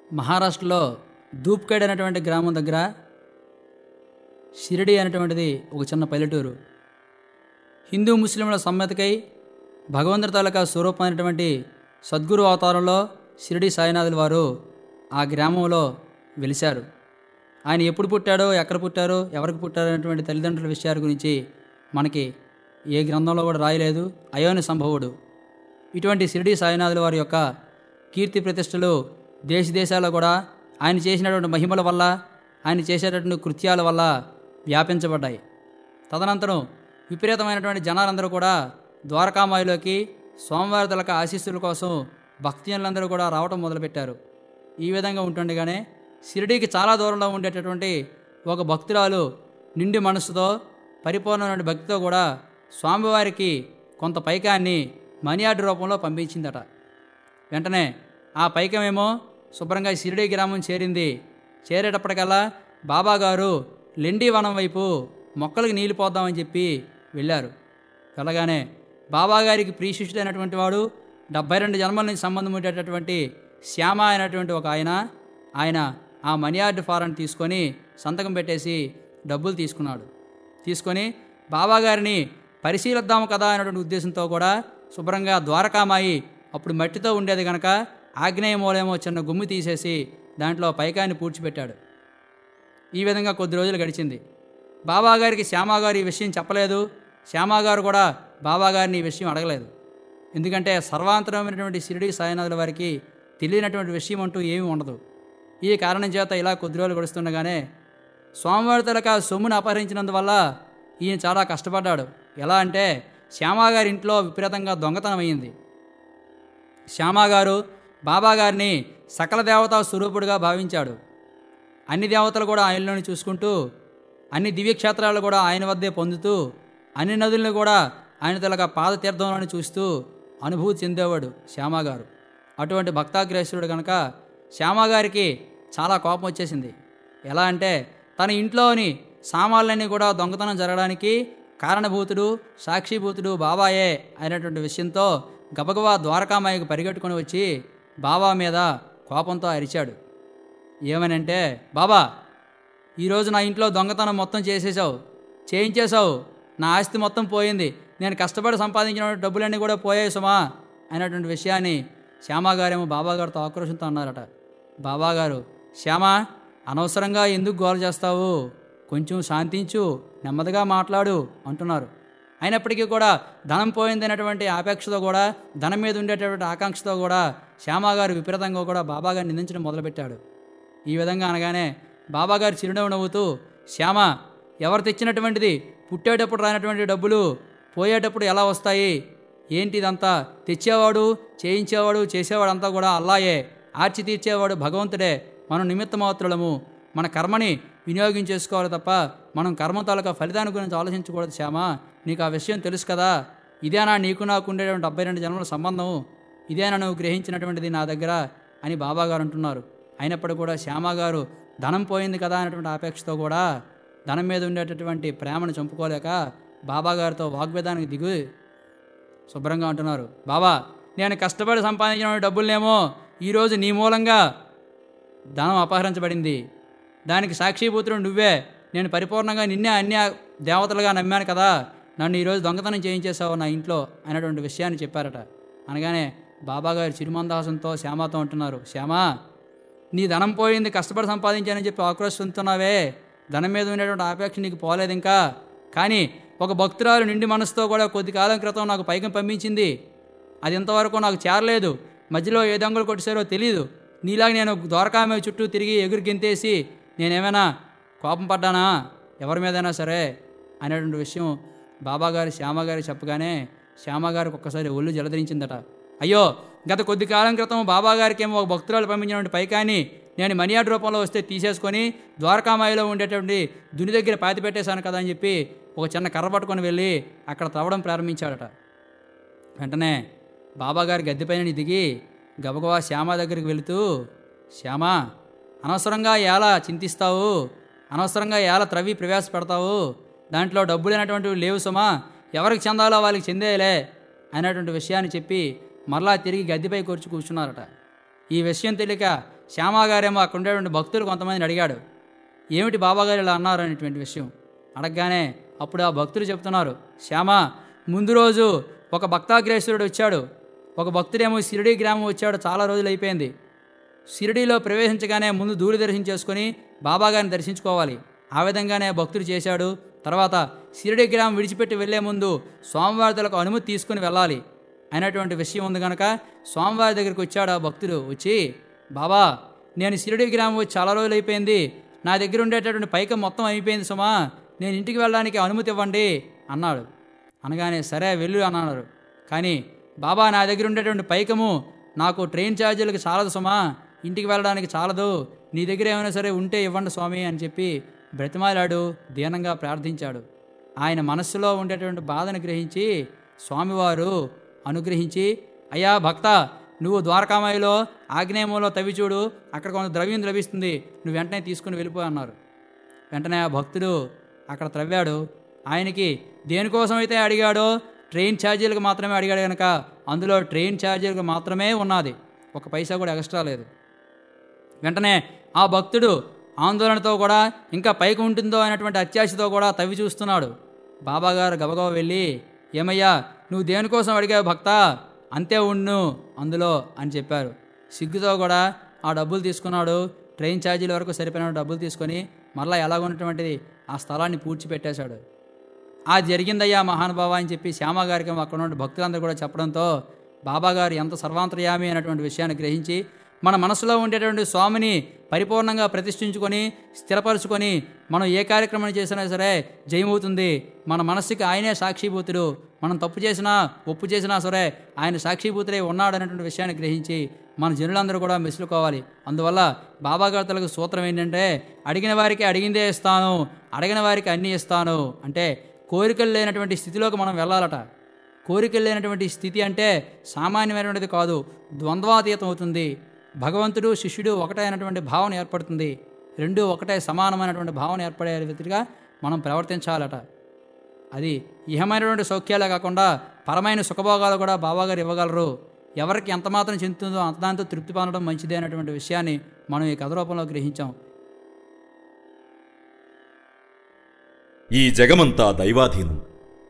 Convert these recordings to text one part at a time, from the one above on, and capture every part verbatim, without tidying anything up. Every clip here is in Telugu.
మహారాష్ట్రలో ధూప్ఖేడ్ అనేటువంటి గ్రామం దగ్గర షిరిడి అనేటువంటిది ఒక చిన్న పల్లెటూరు. హిందూ ముస్లింల సమ్మతికై భగవంతుడి తాలూకా స్వరూపమైనటువంటి సద్గురు అవతారంలో షిరిడి సాయినాథుల వారు ఆ గ్రామంలో వెలిశారు. ఆయన ఎప్పుడు పుట్టాడో, ఎక్కడ పుట్టారో, ఎవరికి పుట్టారో అనేటువంటి తల్లిదండ్రుల విషయాల గురించి మనకి ఏ గ్రంథంలో కూడా రాయలేదు. అయోని సంభవుడు. ఇటువంటి షిరిడి సాయినాథుల వారి యొక్క కీర్తి ప్రతిష్టలు దేశ దేశాల్లో కూడా ఆయన చేసినటువంటి మహిమల వల్ల, ఆయన చేసేటటువంటి కృత్యాల వల్ల వ్యాపించబడ్డాయి. తదనంతరం విపరీతమైనటువంటి జనాలందరూ కూడా ద్వారకామాయిలోకి స్వామివారి తలక ఆశీస్సుల కోసం భక్తిజనులందరూ కూడా రావటం మొదలుపెట్టారు. ఈ విధంగా ఉంటుండగానే షిరిడీకి చాలా దూరంలో ఉండేటటువంటి ఒక భక్తురాలు నిండి మనసుతో, పరిపూర్ణమైన భక్తితో కూడా స్వామివారికి కొంత పైకాన్ని మనీ ఆర్డర్ రూపంలో పంపించిందట. వెంటనే ఆ పైకమేమో శుభ్రంగా షిరిడీ గ్రామం చేరింది. చేరేటప్పటికల్లా బాబాగారు లెండి వనం వైపు మొక్కలకు నీళ్ళు పోద్దామని చెప్పి వెళ్ళారు. వెళ్ళగానే బాబాగారికి ప్రియశిష్యుడైనటువంటి వాడు, డెబ్బై రెండు జన్మల నుంచి సంబంధం ఉండేటటువంటి శ్యామ అయినటువంటి ఒక ఆయన ఆయన ఆ మనీ ఆర్డర్ ఫారాన్ని తీసుకొని సంతకం పెట్టేసి డబ్బులు తీసుకున్నాడు. తీసుకొని బాబాగారిని పరిశీలిద్దాము కదా అనేటువంటి ఉద్దేశంతో కూడా శుభ్రంగా ద్వారకామాయి అప్పుడు మట్టితో ఉండేది కనుక ఆగ్నేయ మూలేమో చిన్న గుమ్మి తీసేసి దాంట్లో పైకాన్ని పూడ్చిపెట్టాడు. ఈ విధంగా కొద్ది రోజులు గడిచింది. బాబాగారికి శ్యామాగారు ఈ విషయం చెప్పలేదు. శ్యామాగారు కూడా బాబాగారిని ఈ విషయం అడగలేదు. ఎందుకంటే సర్వాంతరమైనటువంటి షిరిడి సాయినాథుల వారికి తెలియనటువంటి విషయం అంటూ ఏమీ ఉండదు. ఈ కారణం చేత ఇలా కొద్ది రోజులు గడుస్తుండగానే స్వామివారి తలక సొమ్మును అపహరించినందువల్ల ఈయన చాలా కష్టపడ్డాడు. ఎలా అంటే శ్యామాగారి ఇంట్లో విపరీతంగా దొంగతనం అయ్యింది. శ్యామాగారు బాబాగారిని సకల దేవతా స్వరూపుడుగా భావించాడు. అన్ని దేవతలు కూడా ఆయనలోని చూసుకుంటూ, అన్ని దివ్యక్షేత్రాలు కూడా ఆయన వద్దే పొందుతూ, అన్ని నదులను కూడా ఆయన తలక పాదతీర్థంలోని చూస్తూ అనుభూతి చెందేవాడు శ్యామాగారు. అటువంటి భక్తాగ్రేసుడు కనుక శ్యామాగారికి చాలా కోపం వచ్చేసింది. ఎలా అంటే తన ఇంట్లోని సామాన్లన్నీ కూడా దొంగతనం జరగడానికి కారణభూతుడు, సాక్షిభూతుడు బాబాయే అయినటువంటి విషయంతో గబగబా ద్వారకామాయికి పరిగెట్టుకొని వచ్చి బాబా మీద కోపంతో అరిచాడు. ఏమనంటే, బాబా, ఈరోజు నా ఇంట్లో దొంగతనం మొత్తం చేసేసావు, చేయించేశావు, నా ఆస్తి మొత్తం పోయింది, నేను కష్టపడి సంపాదించిన డబ్బులన్నీ కూడా పోయాయి సుమా అనేటువంటి విషయాన్ని శ్యామాగారేమో బాబాగారితో ఆక్రోషంతో అన్నారట. బాబాగారు, శ్యామ, అనవసరంగా ఎందుకు గోల చేస్తావు, కొంచెం శాంతించు, నెమ్మదిగా మాట్లాడు అంటున్నారు. అయినప్పటికీ కూడా ధనం పోయిందనేటువంటి ఆపేక్షతో కూడా, ధనం మీద ఉండేటటువంటి ఆకాంక్షతో కూడా శ్యామాగారు విపరీతంగా కూడా బాబాగారిని నిందించడం మొదలుపెట్టాడు. ఈ విధంగా అనగానే బాబాగారు చిరునవ్వు నవ్వుతూ, శ్యామ, ఎవరు తెచ్చినటువంటిది, పుట్టేటప్పుడు రానటువంటి డబ్బులు పోయేటప్పుడు ఎలా వస్తాయి, ఏంటి ఇదంతా, తెచ్చేవాడు, చేయించేవాడు, చేసేవాడు అంతా కూడా అల్లాయే, ఆర్చి తీర్చేవాడు భగవంతుడే, మనం నిమిత్తమాత్రులము, మన కర్మని వినియోగించేసుకోవాలి తప్ప మనం కర్మ తాలూకా ఫలితాన్ని గురించి ఆలోచించకూడదు. శ్యామ, నీకు ఆ విషయం తెలుసు కదా, ఇదేనా నీకు నాకు ఉండేటువంటి డెబ్బై రెండు జన్మల సంబంధం, ఇదేనా నువ్వు గ్రహించినటువంటిది నా దగ్గర అని బాబాగారు అంటున్నారు. అయినప్పటికీ కూడా శ్యామగారు ధనం పోయింది కదా అనేటువంటి ఆపేక్షతో కూడా ధనం మీద ఉండేటటువంటి ప్రేమను చంపుకోలేక బాబాగారితో వాగ్వేదానికి దిగు శుభ్రంగా అంటున్నారు. బాబా, నేను కష్టపడి సంపాదించిన డబ్బులనేమో ఈరోజు నీ మూలంగా ధనం అపహరించబడింది, దానికి సాక్షిభూతుడు నువ్వే, నేను పరిపూర్ణంగా నిన్నే అన్య దేవతలుగా నమ్మాను కదా, నన్ను ఈరోజు దొంగతనం చేయించేసావు నా ఇంట్లో అనేటువంటి విషయాన్ని చెప్పారట. అనగానే బాబాగారు చిరుమందహాసంతో శ్యామతో అంటున్నారు, శ్యామ, నీ ధనం పోయింది, కష్టపడి సంపాదించానని చెప్పి ఆక్రోశిస్తున్నావే, ధనం మీద ఉండేటువంటి ఆపేక్ష నీకు పోలేదు ఇంకా. కానీ ఒక భక్తురాలు నిండి మనసుతో కూడా కొద్ది కాలం క్రితం నాకు పైకం పంపించింది, అది ఇంతవరకు నాకు చేరలేదు, మధ్యలో ఏ దొంగలు కొట్టేశారో తెలియదు, నీలాగా నేను ద్వారకామాయి చుట్టూ తిరిగి ఎగురు గెంతేసి నేనేమైనా కోపం పడ్డానా ఎవరి మీదైనా సరే అనేటువంటి విషయం బాబాగారు శ్యామగారు చెప్పగానే శ్యామగారికి ఒక్కసారి ఒళ్ళు జలధరించిందట. అయ్యో, గత కొద్ది కాలం క్రితం బాబాగారికి ఏమో ఒక భక్తురాలు పంపించినటువంటి పైకాన్ని నేను మనీ ఆర్డర్ రూపంలో వస్తే తీసేసుకొని ద్వారకామాయిలో ఉండేటువంటి దుని దగ్గర పాతి పెట్టేశాను కదా అని చెప్పి ఒక చిన్న కర్ర పట్టుకొని వెళ్ళి అక్కడ తవ్వడం ప్రారంభించాడట. వెంటనే బాబాగారి గద్దెపైన దిగి గబగబా శ్యామ దగ్గరికి వెళుతూ, శ్యామ, అనవసరంగా ఎలా చింతిస్తావు, అనవసరంగా ఎలా త్రవ్వి ప్రవేశ పెడతావు, దాంట్లో డబ్బులైనటువంటివి లేవు సుమా, ఎవరికి చెందాలో వాళ్ళకి చెందేయలే అనేటువంటి విషయాన్ని చెప్పి మరలా తిరిగి గద్దెపై కూర్చు కూర్చున్నారట. ఈ విషయం తెలియక శ్యామాగారేమో అక్కడ ఉండేటువంటి భక్తులు కొంతమందిని అడిగాడు, ఏమిటి బాబాగారు ఇలా అన్నారు అనేటువంటి విషయం. అడగగానే అప్పుడు ఆ భక్తులు చెప్తున్నారు, శ్యామ, ముందు రోజు ఒక భక్తాగ్రేశ్వరుడు వచ్చాడు, ఒక భక్తుడేమో షిరిడీ గ్రామం వచ్చాడు, చాలా రోజులు అయిపోయింది. షిరిడీలో ప్రవేశించగానే ముందు ధూళి దర్శనం చేసుకొని బాబాగారిని దర్శించుకోవాలి. ఆ విధంగానే భక్తుడు చేశాడు. తర్వాత షిరిడీ గ్రామం విడిచిపెట్టి వెళ్లే ముందు స్వామివారిలకు అనుమతి తీసుకుని వెళ్ళాలి అనేటువంటి విషయం ఉంది కనుక స్వామివారి దగ్గరికి వచ్చాడు ఆ భక్తుడు. వచ్చి, బాబా, నేను షిరిడీ గ్రామం వచ్చి చాలా రోజులు అయిపోయింది, నా దగ్గర ఉండేటటువంటి పైకం మొత్తం అయిపోయింది సుమా, నేను ఇంటికి వెళ్ళడానికి అనుమతి ఇవ్వండి అన్నాడు. అనగానే సరే వెళ్ళు అన్నారు. కానీ బాబా, నా దగ్గర ఉండేటువంటి పైకము నాకు ట్రైన్ ఛార్జీలకు చాలదు సుమా, ఇంటికి వెళ్ళడానికి చాలదు, నీ దగ్గర ఏమైనా సరే ఉంటే ఇవ్వండి స్వామి అని చెప్పి బ్రతిమాలాడు, దీనంగా ప్రార్థించాడు. ఆయన మనస్సులో ఉండేటువంటి బాధను గ్రహించి స్వామివారు అనుగ్రహించి, అయ్యా భక్త, నువ్వు ద్వారకామాయిలో ఆగ్నేయంలో తవ్వి చూడు, అక్కడ కొంత ద్రవ్యం లభిస్తుంది, నువ్వు వెంటనే తీసుకుని వెళ్ళిపో అన్నారు. వెంటనే ఆ భక్తుడు అక్కడ త్రవ్వాడు. ఆయనకి దేనికోసం అయితే అడిగాడో ట్రైన్ ఛార్జీలకు మాత్రమే అడిగాడు కనుక అందులో ట్రైన్ ఛార్జీలకు మాత్రమే ఉన్నది, ఒక పైసా కూడా ఎక్స్ట్రా లేదు. వెంటనే ఆ భక్తుడు ఆందోళనతో కూడా ఇంకా పైకి ఉంటుందో అనేటువంటి అత్యాశతో కూడా తవ్వి చూస్తున్నాడు. బాబాగారు గబగబా వెళ్ళి, ఏమయ్యా, నువ్వు దేనికోసం అడిగావు భక్త, అంతే ఉండు అందులో అని చెప్పారు. సిగ్గుతో కూడా ఆ డబ్బులు తీసుకున్నాడు. ట్రైన్ ఛార్జీల వరకు సరిపోయిన డబ్బులు తీసుకొని మళ్ళీ ఎలాగున్నటువంటిది ఆ స్థలాన్ని పూడ్చిపెట్టేశాడు. అది జరిగిందయ్యా మహానుభావ అని చెప్పి శ్యామగారికి అక్కడ ఉన్న భక్తులందరూ కూడా చెప్పడంతో బాబాగారు ఎంత సర్వాంతర్యామి అనేటువంటి విషయాన్ని గ్రహించి మన మనసులో ఉండేటువంటి స్వామిని పరిపూర్ణంగా ప్రతిష్ఠించుకొని స్థిరపరుచుకొని మనం ఏ కార్యక్రమం చేసినా సరే జయమవుతుంది. మన మనస్సుకి ఆయనే సాక్షిభూతుడు, మనం తప్పు చేసినా ఒప్పు చేసినా సరే ఆయన సాక్షిభూతులై ఉన్నాడు అనేటువంటి విషయాన్ని గ్రహించి మన జనులందరూ కూడా మెసులుకోవాలి. అందువల్ల బాబాగారు తలకు సూత్రం ఏంటంటే, అడిగిన వారికి అడిగిందే ఇస్తాను, అడిగిన వారికి అన్నీ ఇస్తాను. అంటే కోరికలు లేనటువంటి స్థితిలోకి మనం వెళ్ళాలట. కోరికలు లేనటువంటి స్థితి అంటే సామాన్యమైనటువంటిది కాదు, ద్వంద్వాతీతం అవుతుంది. భగవంతుడు శిష్యుడు ఒకటే అయినటువంటి భావన ఏర్పడుతుంది. రెండు ఒకటే సమానమైనటువంటి భావన ఏర్పడే రీతిగా మనం ప్రవర్తించాలట. అది ఇహమైనటువంటి సౌఖ్యాలే కాకుండా పరమైన సుఖభోగాలు కూడా బాబాగారు ఇవ్వగలరు. ఎవరికి ఎంత మాత్రం చెందుతుందో అంత దాంతో తృప్తి పొందడం మంచిదే అనేటువంటి విషయాన్ని మనం ఈ కథ రూపంలో గ్రహించాం. ఈ జగమంతా దైవాధీనం.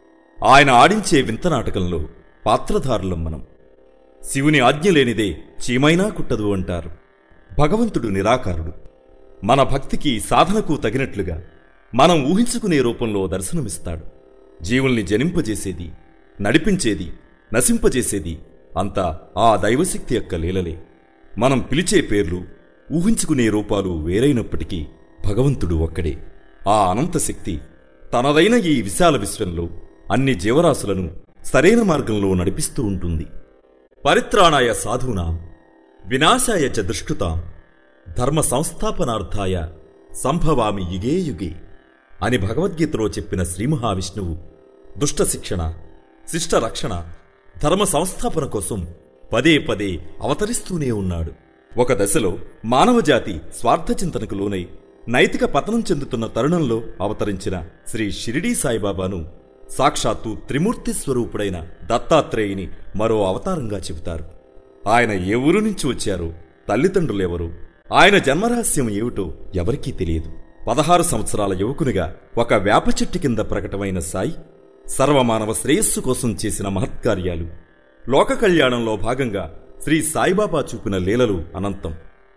ఆయన ఆడించే వింత నాటకంలో పాత్రధారులం మనం. శివుని ఆజ్ఞ లేనిదే చీమైనా కుట్టదు అంటారు. భగవంతుడు నిరాకారుడు. మన భక్తికి సాధనకు తగినట్లుగా మనం ఊహించుకునే రూపంలో దర్శనమిస్తాడు. జీవుల్ని జనింపజేసేది, నడిపించేది, నశింపజేసేది అంతా ఆ దైవశక్తి యొక్క లీలలే. మనం పిలిచే పేర్లు, ఊహించుకునే రూపాలు వేరైనప్పటికీ భగవంతుడు ఒక్కడే. ఆ అనంతశక్తి తనదైన ఈ విశాల విశ్వంలో అన్ని జీవరాశులను సరైన మార్గంలో నడిపిస్తూ ఉంటుంది. పరిత్రాణాయ సాధూనాం వినాశాయ చ దుష్కృతాం ధర్మ సంస్థాపనార్థాయ సంభవామి యుగే యుగే అని భగవద్గీతలో చెప్పిన శ్రీ మహావిష్ణువు దుష్ట శిక్షణ, శిష్ట రక్షణ, ధర్మ సంస్థాపన కోసం పదే పదే అవతరిస్తూనే ఉన్నాడు. ఒక దశలో మానవజాతి స్వార్థచింతనకు లోనై నైతిక పతనం చెందుతున్న తరుణంలో అవతరించిన శ్రీ షిరిడీ సాయిబాబాను సాక్షాత్తు త్రిమూర్తి స్వరూపుడైన దత్తాత్రేయుని మరో అవతారంగా చెబుతారు. ఆయన ఏ ఊరు నుంచి వచ్చారో, తల్లిదండ్రులెవరు, ఆయన జన్మరహస్యం ఏమిటో ఎవరికీ తెలియదు. పదహారు సంవత్సరాల యువకునిగా ఒక వేప చెట్టు కింద ప్రకటమైన సాయి సర్వమానవ శ్రేయస్సు కోసం చేసిన మహత్కార్యాలు, లోక కళ్యాణంలో భాగంగా శ్రీ సాయిబాబా చూపిన లీలలు అనంతం.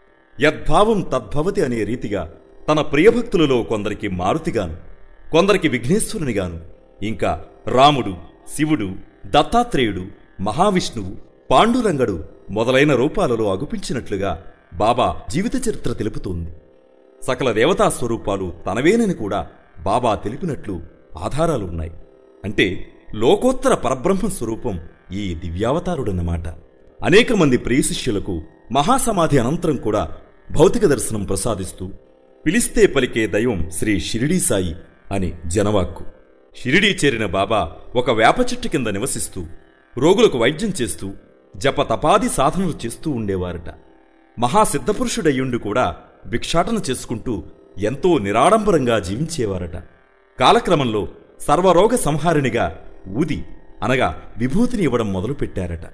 యద్భావం తద్భవతి అనే రీతిగా తన ప్రియభక్తులలో కొందరికి మారుతిగాను, కొందరికి విఘ్నేశ్వరునిగాను, ఇంకా రాముడు, శివుడు, దత్తాత్రేయుడు, మహావిష్ణువు, పాండురంగడు మొదలైన రూపాలలో అగుపించినట్లుగా బాబా జీవిత చరిత్ర తెలుపుతోంది. సకల దేవతా స్వరూపాలు తనవేనని కూడా బాబా తెలిపినట్లు ఆధారాలున్నాయి. అంటే లోకోత్తర పరబ్రహ్మ స్వరూపం ఈ దివ్యావతారుడన్నమాట. అనేక మంది ప్రియశిష్యులకు మహాసమాధి అనంతరం కూడా భౌతిక దర్శనం ప్రసాదిస్తూ పిలిస్తే పలికే దైవం శ్రీ షిరిడీ సాయి అని జనవాక్కు. షిరిడీ చేరిన బాబా ఒక వేప చెట్టు కింద నివసిస్తూ రోగులకు వైద్యం చేస్తూ జప తపాది సాధనలు చేస్తూ ఉండేవారట. మహాసిద్ధపురుషుడయ్యుండి కూడా భిక్షాటన చేసుకుంటూ ఎంతో నిరాడంబరంగా జీవించేవారట. కాలక్రమంలో సర్వరోగ సంహారిణిగా ఊది అనగా విభూతిని ఇవ్వడం మొదలుపెట్టారట.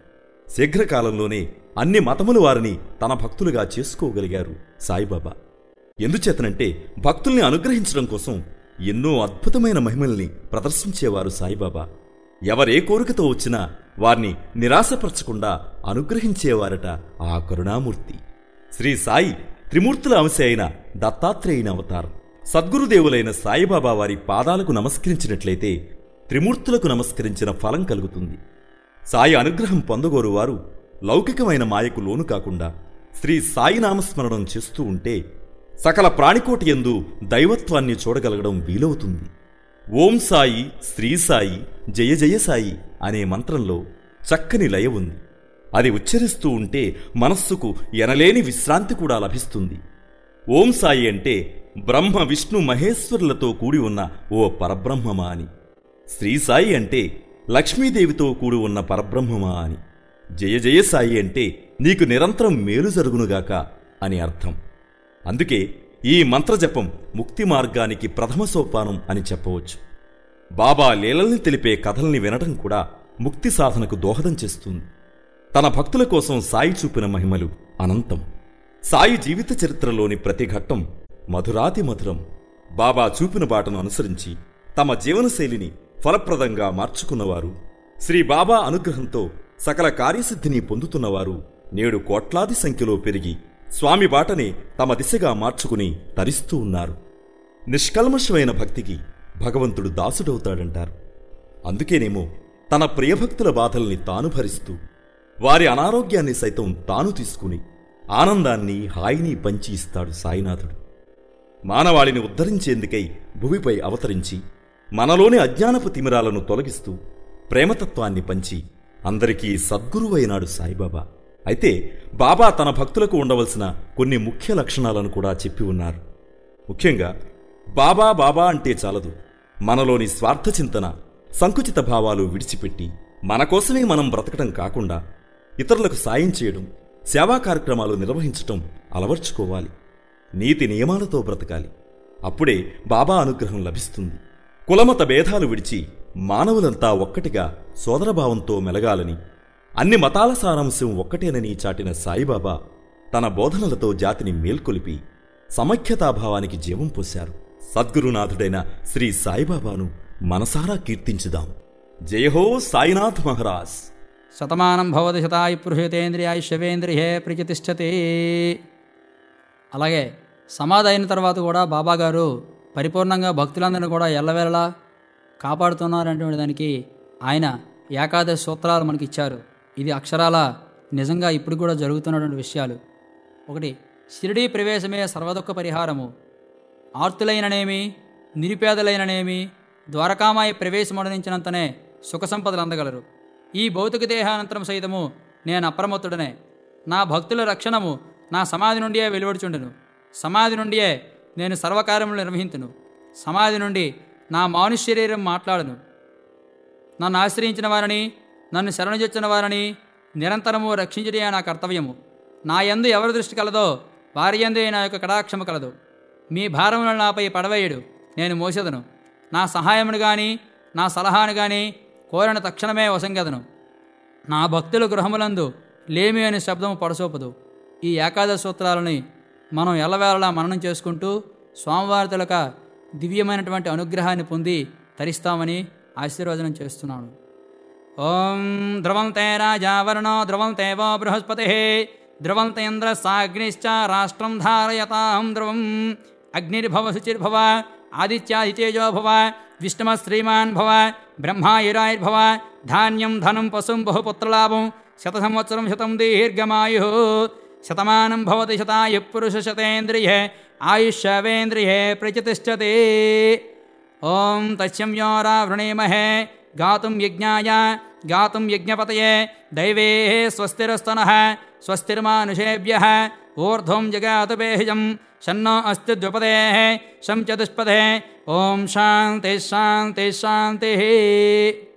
శీఘ్రకాలంలోనే అన్ని మతముల వారిని తన భక్తులుగా చేసుకోగలిగారు సాయిబాబా. ఎందుచేతనంటే భక్తుల్ని అనుగ్రహించడం కోసం ఎన్నో అద్భుతమైన మహిమల్ని ప్రదర్శించేవారు సాయిబాబా. ఎవరే కోరికతో వచ్చినా వారిని నిరాశపరచకుండా అనుగ్రహించేవారట ఆ కరుణామూర్తి. శ్రీ సాయి త్రిమూర్తుల అంశ అయిన దత్తాత్రేయుని అవతారం. సద్గురుదేవులైన సాయిబాబా వారి పాదాలకు నమస్కరించినట్లయితే త్రిమూర్తులకు నమస్కరించిన ఫలం కలుగుతుంది. సాయి అనుగ్రహం పొందగోరు వారు లౌకికమైన మాయకు లోను కాకుండా శ్రీ సాయి నామస్మరణం చేస్తూ ఉంటే సకల ప్రాణికోటి యందు దైవత్వాన్ని చూడగలగడం వీలవుతుంది. ఓం సాయి, శ్రీ సాయి, జయ జయ సాయి అనే మంత్రంలో చక్కని లయ ఉంది. అది ఉచ్చరిస్తూ ఉంటే మనస్సుకు ఎనలేని విశ్రాంతి కూడా లభిస్తుంది. ఓం సాయి అంటే బ్రహ్మ విష్ణు మహేశ్వరులతో కూడి ఉన్న ఓ పరబ్రహ్మమా అని, శ్రీ సాయి అంటే లక్ష్మీదేవితో కూడి ఉన్న పరబ్రహ్మమా అని, జయ జయ సాయి అంటే నీకు నిరంతరం మేలు జరుగునుగాక అని అర్థం. అందుకే ఈ మంత్రజపం ముక్తి మార్గానికి ప్రథమ సోపానం అని చెప్పవచ్చు. బాబా లీలల్ని తెలిపే కథల్ని వినడం కూడా ముక్తి సాధనకు దోహదం చేస్తుంది. తన భక్తుల కోసం సాయి చూపిన మహిమలు అనంతం. సాయి జీవిత చరిత్రలోని ప్రతి ఘట్టం మధురాతి మధురం. బాబా చూపిన బాటను అనుసరించి తమ జీవనశైలిని ఫలప్రదంగా మార్చుకున్నవారు, శ్రీ బాబా అనుగ్రహంతో సకల కార్యసిద్ధిని పొందుతున్నవారు నేడు కోట్లాది సంఖ్యలో పెరిగి స్వామి బాటనే తమ దిశగా మార్చుకుని తరిస్తూ ఉన్నారు. నిష్కల్మషమైన భక్తికి భగవంతుడు దాసుడవుతాడంటారు. అందుకేనేమో తన ప్రియభక్తుల బాధల్ని తాను భరిస్తూ వారి అనారోగ్యాన్ని సైతం తాను తీసుకుని ఆనందాన్ని హాయిని పంచి ఇస్తాడు సాయినాథుడు. మానవాళిని ఉద్ధరించేందుకై భూమిపై అవతరించి మనలోని అజ్ఞానపు తిమిరాలను తొలగిస్తూ ప్రేమతత్వాన్ని పంచి అందరికీ సద్గురువైనాడు సాయిబాబా. అయితే బాబా తన భక్తులకు ఉండవలసిన కొన్ని ముఖ్య లక్షణాలను కూడా చెప్పి ఉన్నారు. ముఖ్యంగా బాబా బాబా అంటే చాలదు, మనలోని స్వార్థ చింతన, సంకుచిత భావాలు విడిచిపెట్టి మన కోసమే మనం బ్రతకటం కాకుండా ఇతరులకు సాయం చేయడం, సేవా కార్యక్రమాలు నిర్వహించటం అలవర్చుకోవాలి. నీతి నియమాలతో బ్రతకాలి. అప్పుడే బాబా అనుగ్రహం లభిస్తుంది. కులమత భేదాలు విడిచి మానవులంతా ఒక్కటిగా సోదరభావంతో మెలగాలని, అన్ని మతాల సారాంశం ఒక్కటేనని చాటిన సాయిబాబా తన బోధనలతో జాతిని మేల్కొలిపి సమైక్యతాభావానికి జీవం పోశారు. సద్గురునాథుడైన శ్రీ సాయిబాబాను మనసారా కీర్తించుదాం. జయహో సాయినాథ్ మహారాజ్. శతమానం భవతి శతాయు పురుషేతేంద్రియాయ శవేంద్రియే ప్రతిష్టతే. అలాగే సమాధి అయిన తర్వాత కూడా బాబాగారు పరిపూర్ణంగా భక్తులందరినీ కూడా ఎల్లవేళలా కాపాడుతున్నారనేటువంటి దానికి ఆయన ఏకాదశి సూత్రాలు మనకి ఇచ్చారు. ఇది అక్షరాల నిజంగా ఇప్పుడు కూడా జరుగుతున్నటువంటి విషయాలు. ఒకటి, షిరిడీ ప్రవేశమే సర్వదుఃఖ పరిహారము. ఆర్తులైననేమి నిరుపేదలైననేమి ద్వారకామాయి ప్రవేశమడనించినంతనే సుఖ సంపదలు అందగలరు. ఈ భౌతిక దేహానంతరం సైతము నేను అప్రమత్తుడనే. నా భక్తుల రక్షణము నా సమాధి నుండియే వెలువడుచుండును. సమాధి నుండియే నేను సర్వకార్యములు నిర్వహించును. సమాధి నుండి నా మానుష్య శరీరం మాట్లాడును. నన్ను ఆశ్రయించిన వారిని, నన్ను శరణుజొచ్చిన వారిని నిరంతరము రక్షించుటే నా కర్తవ్యము. నా యందు ఎవరి దృష్టి కలదో వారి యందే నా యొక్క కటాక్షము కలదు. మీ భారములను నాపై పడవేయుడు, నేను మోసెదను. నా సహాయమును గాని నా సలహాను గాని కోరిన తక్షణమే వసంగెదను. నా భక్తుల గృహములందు లేమి అనే శబ్దము పడసోపదు. ఈ ఏకాదశి సూత్రాలని మనం ఎల్లవేళలా మననం చేసుకుంటూ స్వామివారి తొలక దివ్యమైనటువంటి అనుగ్రహాన్ని పొంది తరిస్తామని ఆశీర్వచనం చేస్తున్నాను. ఓం ధ్రువంతే రాజావరుణో ధ్రువంతే వో బృహస్పతి ధ్రువంతేంద్ర సాగ్నిశ్చ రాష్ట్రం ధారయతాం ధ్రువం అగ్నిర్భవ శుచిర్భవ ఆదిత్యాదితేజో భవ విష్ణుమ శ్రీమాన్ భవ బ్రహ్మాయురాయుర్భవ ధాన్యం ధనం పశుం బహుపుత్రలాభం శత సంవత్సరం శతం దీర్ఘమాయు శతమానం భవతి శతాయు పురుష శతేంద్రియే ఆయుష్యవేంద్రియే ప్రతిష్టతే. ఓం తస్యం వృణీమహే గాతుం యజ్ఞాయ గాతుం యజ్ఞపతయే దైవే స్వస్తిరస్తనః స్వస్తిర్మానుషేభ్యః ఊర్ధ్వం జగాతుబేహిజం షన్నో అస్తి ద్విపదేః శం చతుష్పదే. ఓం శాంతి శాంతి శాంతి.